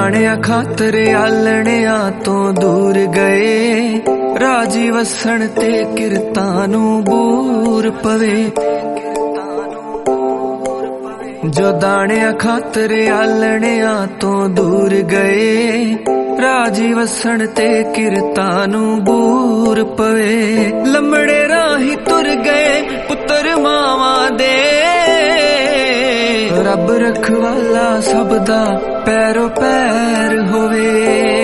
दाणिया खातर आलणिया तो दूर गए, राजी वसन ते किरतां नूं बूर पवे। जो दाणिया खातर आलणिया तो दूर गए, राजी वसन ते किरतां नूं बूर पवे। लंबड़े राही तुर गए पुत्र मावां दे, रब रखवाला सब दा पैरो पैर होवे।